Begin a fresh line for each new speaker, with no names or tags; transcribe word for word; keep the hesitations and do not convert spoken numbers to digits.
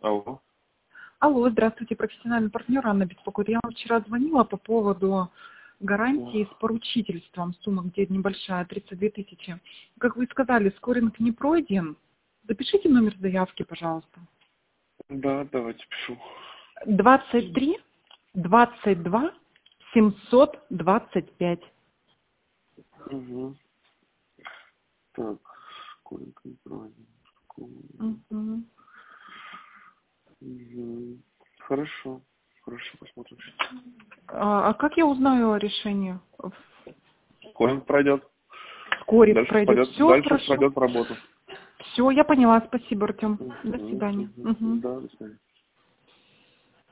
Алло.
Алло, здравствуйте, профессиональный партнер Анна беспокоит. Я вам вчера звонила по поводу гарантии с поручительством. Сумма где небольшая, тридцать две тысячи. Как вы сказали, скоринг не пройден. Запишите номер заявки, пожалуйста.
Да, давайте пишу.
двадцать три двадцать два семьсот двадцать пять.
Угу. Так, скоринг не пройден.
Угу.
Угу. Хорошо. Хорошо, посмотрим.
А, а как я узнаю о решении?
Скоринг пройдет.
Скорик
Дальше
пройдет.
пойдет,
Все
дальше
хорошо.
пройдет работу.
Все, я поняла. Спасибо, Артем.
Угу.
До свидания.
Угу.
Угу.
Да, до свидания.